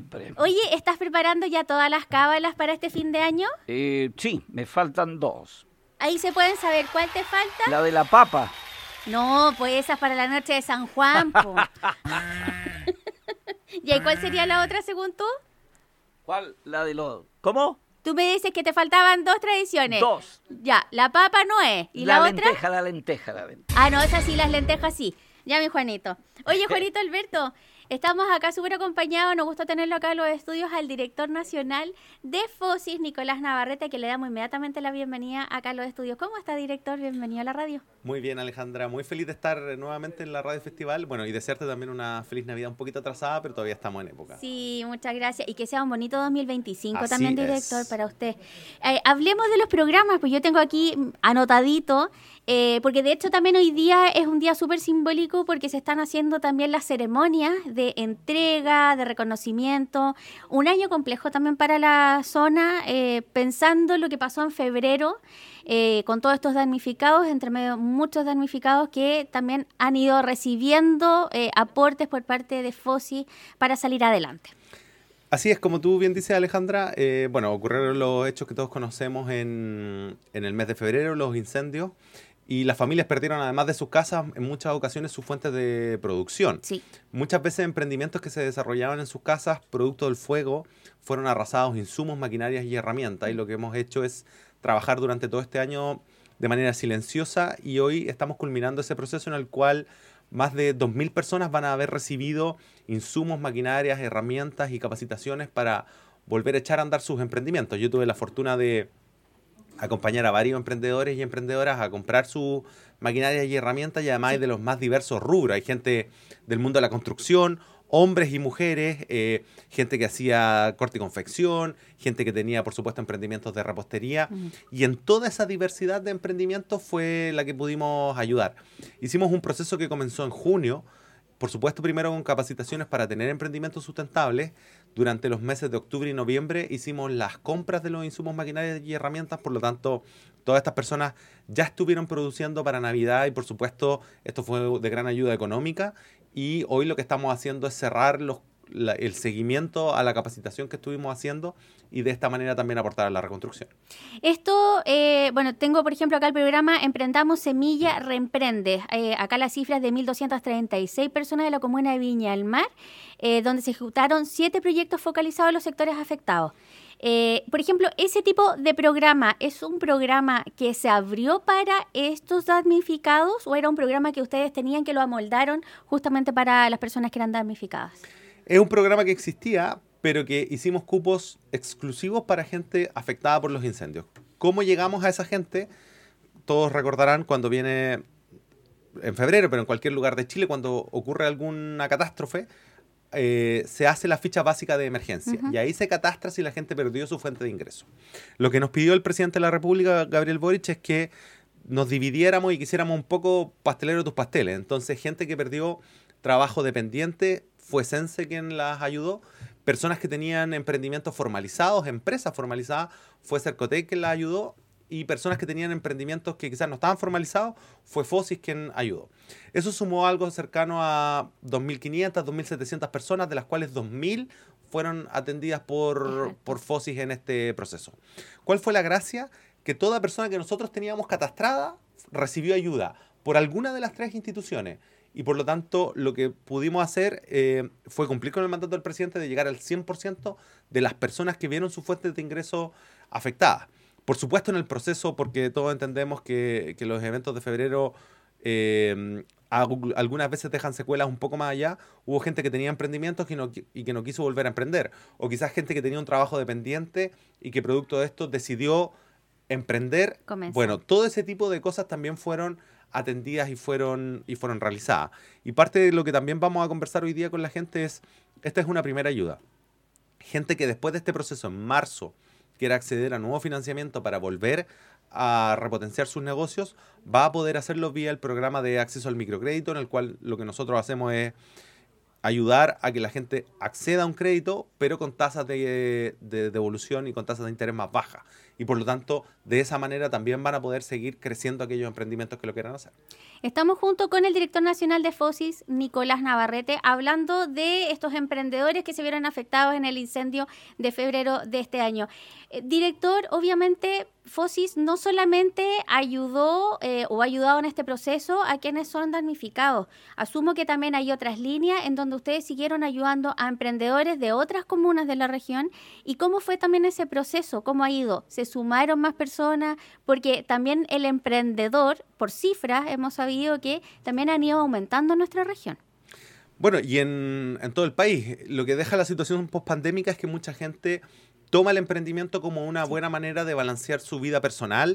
siempre. Oye, ¿estás preparando ya todas las cábalas para este fin de año? Sí, me faltan 2. Ahí se pueden saber cuál te falta. La de la papa. No, pues esa es para la noche de San Juan, po. ¿Y ahí cuál sería la otra según tú? ¿Cuál? La de los... ¿Cómo? Tú me dices que te faltaban 2 tradiciones. 2. Ya, la papa no es. ¿Y la otra? La lenteja. Ah, no, esas sí, las lentejas sí. Ya, mi Juanito. Oye, Juanito Alberto, estamos acá súper acompañados. Nos gusta tenerlo acá en los estudios al director nacional de FOSIS, Nicolás Navarrete, que le damos inmediatamente la bienvenida acá a los estudios. ¿Cómo está, director? Bienvenido a la radio. Muy bien, Alejandra. Muy feliz de estar nuevamente en la Radio Festival. Bueno, y desearte también una feliz Navidad un poquito atrasada, pero todavía estamos en época. Sí, muchas gracias. Y que sea un bonito 2025 Así también, director, es. para usted. Hablemos de los programas, pues yo tengo aquí anotadito, porque de hecho también hoy día es un día súper simbólico porque se están haciendo también las ceremonias de entrega, de reconocimiento. Un año complejo también para la zona, pensando lo que pasó en febrero, con todos estos damnificados, entre medio muchos damnificados que también han ido recibiendo aportes por parte de FOSI para salir adelante. Así es, como tú bien dices, Alejandra, bueno, ocurrieron los hechos que todos conocemos en el mes de febrero, los incendios, y las familias perdieron, además de sus casas, en muchas ocasiones sus fuentes de producción. Sí. Muchas veces emprendimientos que se desarrollaban en sus casas, producto del fuego, fueron arrasados insumos, maquinarias y herramientas, y lo que hemos hecho es trabajar durante todo este año de manera silenciosa, y hoy estamos culminando ese proceso en el cual más de 2.000 personas van a haber recibido insumos, maquinarias, herramientas y capacitaciones para volver a echar a andar sus emprendimientos. Yo tuve la fortuna de acompañar a varios emprendedores y emprendedoras a comprar sus maquinarias y herramientas, y además hay de los más diversos rubros. Hay gente del mundo de la construcción, hombres y mujeres, gente que hacía corte y confección, gente que tenía, por supuesto, emprendimientos de repostería. Y en toda esa diversidad de emprendimientos fue la que pudimos ayudar. Hicimos un proceso que comenzó en junio, por supuesto, primero con capacitaciones para tener emprendimientos sustentables. Durante los meses de octubre y noviembre hicimos las compras de los insumos, maquinarias y herramientas. Por lo tanto, todas estas personas ya estuvieron produciendo para Navidad y, por supuesto, esto fue de gran ayuda económica. Y hoy lo que estamos haciendo es cerrar el seguimiento a la capacitación que estuvimos haciendo y de esta manera también aportar a la reconstrucción. Esto, bueno, tengo por ejemplo acá el programa Emprendamos Semilla Reemprende. Acá las cifras de 1.236 personas de la comuna de Viña del Mar, donde se ejecutaron 7 proyectos focalizados en los sectores afectados. Por ejemplo, ese tipo de programa, ¿es un programa que se abrió para estos damnificados o era un programa que ustedes tenían que lo amoldaron justamente para las personas que eran damnificadas? Es un programa que existía, pero que hicimos cupos exclusivos para gente afectada por los incendios. ¿Cómo llegamos a esa gente? Todos recordarán cuando viene en febrero, pero en cualquier lugar de Chile, cuando ocurre alguna catástrofe, se hace la ficha básica de emergencia. Y ahí se catastra si la gente perdió su fuente de ingreso. Lo que nos pidió el presidente de la República, Gabriel Boric, es que nos dividiéramos y quisiéramos un poco pastelero tus pasteles. Entonces, gente que perdió trabajo dependiente, fue Sense quien las ayudó. Personas que tenían emprendimientos formalizados, empresas formalizadas, fue Cercotec quien las ayudó. Y personas que tenían emprendimientos que quizás no estaban formalizados, fue FOSIS quien ayudó. Eso sumó algo cercano a 2.500, 2.700 personas, de las cuales 2.000 fueron atendidas por FOSIS en este proceso. ¿Cuál fue la gracia? Que toda persona que nosotros teníamos catastrada recibió ayuda por alguna de las 3 instituciones. Y por lo tanto, lo que pudimos hacer fue cumplir con el mandato del presidente de llegar al 100% de las personas que vieron sus fuentes de ingreso afectadas. Por supuesto, en el proceso, porque todos entendemos que los eventos de febrero algunas veces dejan secuelas un poco más allá. Hubo gente que tenía emprendimientos y que no quiso volver a emprender. O quizás gente que tenía un trabajo dependiente y que producto de esto decidió emprender. Bueno, todo ese tipo de cosas también fueron atendidas y fueron realizadas. Y parte de lo que también vamos a conversar hoy día con la gente es, esta es una primera ayuda. Gente que después de este proceso, en marzo, quiera acceder a nuevo financiamiento para volver a repotenciar sus negocios, va a poder hacerlo vía el programa de acceso al microcrédito, en el cual lo que nosotros hacemos es ayudar a que la gente acceda a un crédito, pero con tasas de devolución y con tasas de interés más bajas. y por lo tanto de esa manera también van a poder seguir creciendo aquellos emprendimientos que lo quieran hacer. Estamos junto con el director nacional de FOSIS, Nicolás Navarrete, hablando de estos emprendedores que se vieron afectados en el incendio de febrero de este año. Director, obviamente FOSIS no solamente ayudó o ha ayudado en este proceso a quienes son damnificados. Asumo que también hay otras líneas en donde ustedes siguieron ayudando a emprendedores de otras comunas de la región. ¿Y cómo fue también ese proceso? ¿Cómo ha ido? ¿Se sumaron más personas? Porque también el emprendedor, por cifras, hemos sabido que también han ido aumentando en nuestra región. Bueno, y en todo el país, lo que deja la situación post-pandémica es que mucha gente toma el emprendimiento como una buena manera de balancear su vida personal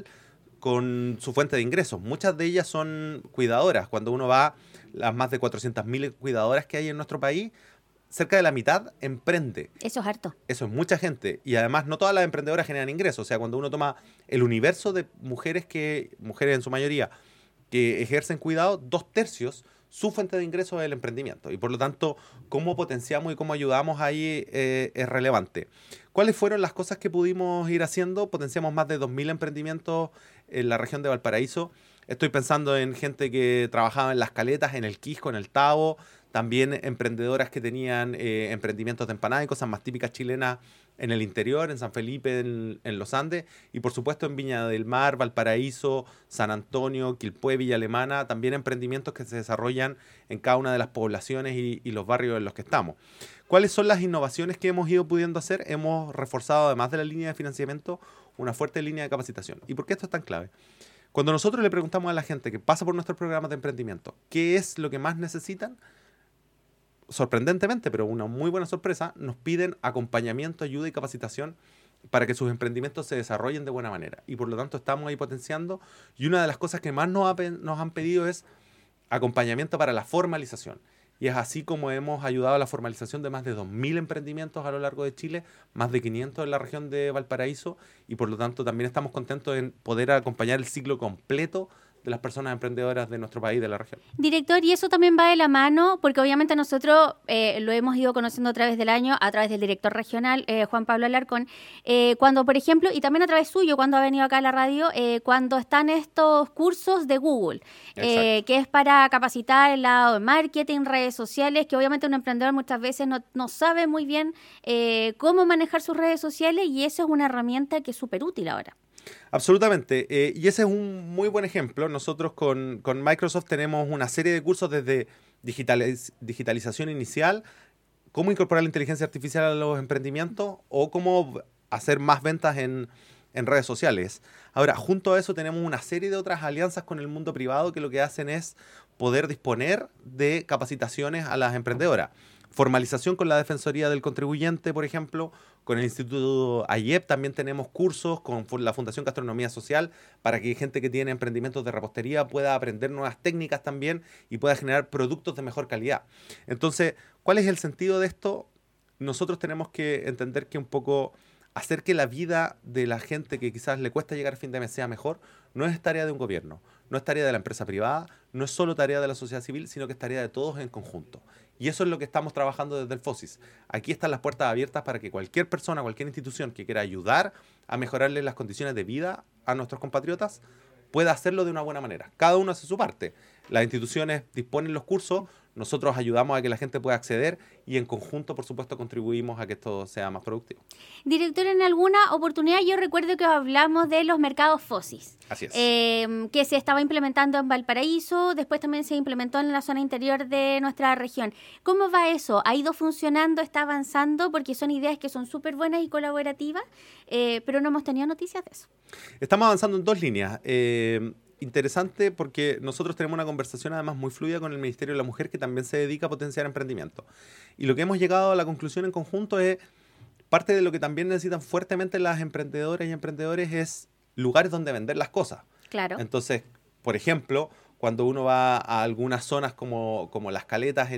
con su fuente de ingresos. Muchas de ellas son cuidadoras. Cuando uno va a las más de 400.000 cuidadoras que hay en nuestro país, cerca de la mitad emprende. Eso es harto. Eso es mucha gente. Y además no todas las emprendedoras generan ingresos. O sea, cuando uno toma el universo de mujeres en su mayoría, que ejercen cuidado, 2/3 su fuente de ingresos es el emprendimiento. Y por lo tanto, cómo potenciamos y cómo ayudamos ahí es relevante. ¿Cuáles fueron las cosas que pudimos ir haciendo? Potenciamos más de 2.000 emprendimientos en la región de Valparaíso. Estoy pensando en gente que trabajaba en Las Caletas, en el Quisco, en el Tabo. También emprendedoras que tenían emprendimientos de empanadas y cosas más típicas chilenas en el interior, en San Felipe, en los Andes, y por supuesto en Viña del Mar, Valparaíso, San Antonio, Quilpué, Villa Alemana, también emprendimientos que se desarrollan en cada una de las poblaciones y los barrios en los que estamos. ¿Cuáles son las innovaciones que hemos ido pudiendo hacer? Hemos reforzado, además de la línea de financiamiento, una fuerte línea de capacitación. ¿Y por qué esto es tan clave? Cuando nosotros le preguntamos a la gente que pasa por nuestros programas de emprendimiento, ¿qué es lo que más necesitan? Sorprendentemente, pero una muy buena sorpresa, nos piden acompañamiento, ayuda y capacitación para que sus emprendimientos se desarrollen de buena manera. Y por lo tanto estamos ahí potenciando. Y una de las cosas que más nos han pedido es acompañamiento para la formalización. Y es así como hemos ayudado a la formalización de más de 2.000 emprendimientos a lo largo de Chile, más de 500 en la región de Valparaíso. Y por lo tanto también estamos contentos en poder acompañar el ciclo completo de las personas emprendedoras de nuestro país, de la región. Director, y eso también va de la mano, porque obviamente nosotros lo hemos ido conociendo a través del año, a través del director regional, Juan Pablo Alarcón, cuando, por ejemplo, y también a través suyo, cuando ha venido acá a la radio, cuando están estos cursos de Google, que es para capacitar el lado de marketing, redes sociales, que obviamente un emprendedor muchas veces no sabe muy bien cómo manejar sus redes sociales, y eso es una herramienta que es súper útil ahora. Absolutamente, y ese es un muy buen ejemplo. Nosotros con Microsoft tenemos una serie de cursos desde digitalización inicial, cómo incorporar la inteligencia artificial a los emprendimientos o cómo hacer más ventas en redes sociales. Ahora, junto a eso tenemos una serie de otras alianzas con el mundo privado que lo que hacen es poder disponer de capacitaciones a las emprendedoras. Formalización con la Defensoría del Contribuyente, por ejemplo, con el Instituto AIEP también tenemos cursos, con la Fundación Gastronomía Social, para que gente que tiene emprendimientos de repostería pueda aprender nuevas técnicas también y pueda generar productos de mejor calidad. Entonces, ¿cuál es el sentido de esto? Nosotros tenemos que entender que un poco hacer que la vida de la gente que quizás le cuesta llegar a fin de mes sea mejor, no es tarea de un gobierno, no es tarea de la empresa privada, no es solo tarea de la sociedad civil, sino que es tarea de todos en conjunto. Y eso es lo que estamos trabajando desde el FOSIS. Aquí están las puertas abiertas para que cualquier persona, cualquier institución que quiera ayudar a mejorarle las condiciones de vida a nuestros compatriotas, pueda hacerlo de una buena manera. Cada uno hace su parte. Las instituciones disponen los cursos, nosotros ayudamos a que la gente pueda acceder y en conjunto, por supuesto, contribuimos a que esto sea más productivo. Director, en alguna oportunidad yo recuerdo que hablamos de los mercados FOSIS. Así es. Que se estaba implementando en Valparaíso, después también se implementó en la zona interior de nuestra región. ¿Cómo va eso? ¿Ha ido funcionando? ¿Está avanzando? Porque son ideas que son súper buenas y colaborativas, pero no hemos tenido noticias de eso. Estamos avanzando en dos líneas. Interesante porque nosotros tenemos una conversación además muy fluida con el Ministerio de la Mujer, que también se dedica a potenciar emprendimiento. Y lo que hemos llegado a la conclusión en conjunto es parte de lo que también necesitan fuertemente las emprendedoras y emprendedores es lugares donde vender las cosas. Claro. Entonces, por ejemplo, cuando uno va a algunas zonas como Las Caletas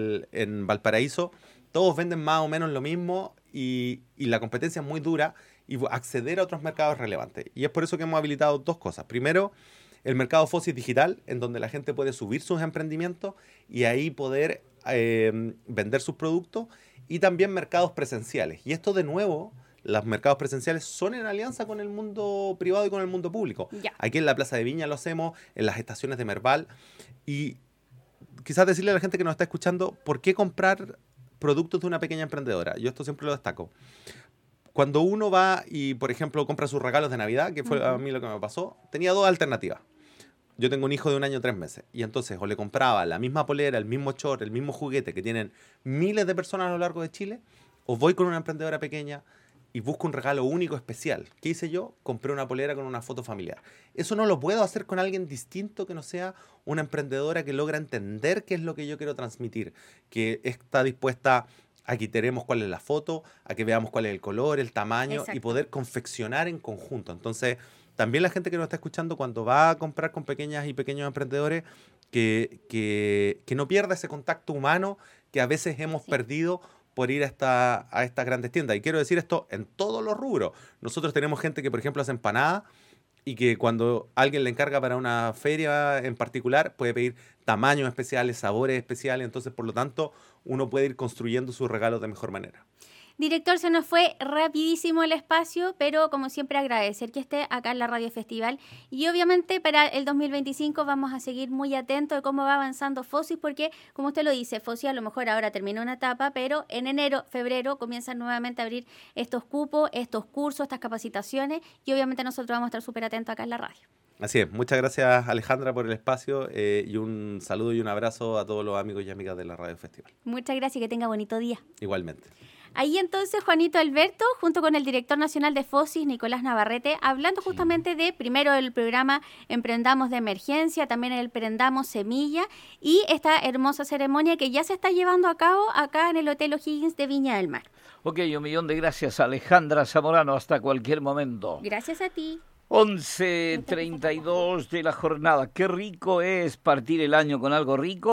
en Valparaíso, todos venden más o menos lo mismo y la competencia es muy dura y acceder a otros mercados es relevante. Y es por eso que hemos habilitado dos cosas. Primero, el mercado FOSIS digital, en donde la gente puede subir sus emprendimientos y ahí poder vender sus productos, y también mercados presenciales. Y esto de nuevo los mercados presenciales son en alianza con el mundo privado y con el mundo público. Ya. Aquí en la Plaza de Viña lo hacemos, en las estaciones de Merval. Y quizás decirle a la gente que nos está escuchando, ¿por qué comprar productos de una pequeña emprendedora? Yo esto siempre lo destaco. Cuando uno va y, por ejemplo, compra sus regalos de Navidad, que fue a mí lo que me pasó, tenía dos alternativas. Yo tengo un hijo de 1 año 3 meses y entonces o le compraba la misma polera, el mismo short, el mismo juguete que tienen miles de personas a lo largo de Chile, o voy con una emprendedora pequeña y busco un regalo único, especial. ¿Qué hice yo? Compré una polera con una foto familiar. Eso no lo puedo hacer con alguien distinto que no sea una emprendedora que logra entender qué es lo que yo quiero transmitir, que está dispuesta a que iteremos cuál es la foto, a que veamos cuál es el color, el tamaño. Exacto. Y poder confeccionar en conjunto. Entonces, también la gente que nos está escuchando cuando va a comprar con pequeñas y pequeños emprendedores, que no pierda ese contacto humano que a veces hemos perdido por ir a estas grandes tiendas. Y quiero decir esto en todos los rubros. Nosotros tenemos gente que, por ejemplo, hace empanadas y que cuando alguien le encarga para una feria en particular, puede pedir tamaños especiales, sabores especiales. Entonces, por lo tanto, uno puede ir construyendo sus regalos de mejor manera. Director, se nos fue rapidísimo el espacio, pero como siempre agradecer que esté acá en la Radio Festival. Y obviamente para el 2025 vamos a seguir muy atentos de cómo va avanzando FOSIS, porque como usted lo dice, FOSIS a lo mejor ahora terminó una etapa, pero en enero, febrero comienzan nuevamente a abrir estos cupos, estos cursos, estas capacitaciones, y obviamente nosotros vamos a estar súper atentos acá en la radio. Así es. Muchas gracias, Alejandra, por el espacio y un saludo y un abrazo a todos los amigos y amigas de la Radio Festival. Muchas gracias y que tenga bonito día. Igualmente. Ahí entonces Juanito Alberto, junto con el director nacional de FOSIS, Nicolás Navarrete, hablando justamente de, primero, el programa Emprendamos de Emergencia, también el Emprendamos Semilla y esta hermosa ceremonia que ya se está llevando a cabo acá en el Hotel O'Higgins de Viña del Mar. Ok, 1.000.000 de gracias, Alejandra Zamorano, hasta cualquier momento. Gracias a ti. 11:32 de la jornada. Qué rico es partir el año con algo rico.